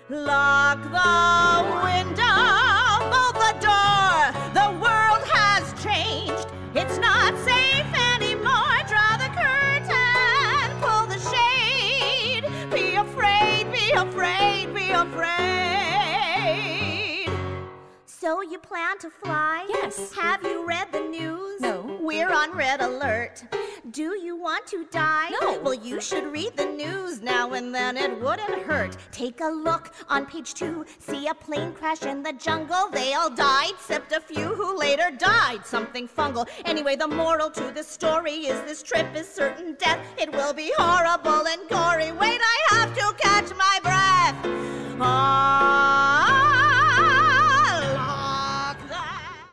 Lock the window, bolt the door. The world has changed. It's not safe anymore. Draw the curtain, pull the shade. Be afraid, be afraid, be afraid. So you plan to fly? Yes. Have you read the news? No. We're on red alert. Do you want to die? No. Well, you should read the news now and then. It wouldn't hurt. Take a look on page 2. See a plane crash in the jungle. They all died, except a few who later died. Something fungal. Anyway, the moral to this story is this trip is certain death. It will be horrible and gory. Wait, I have to catch my breath.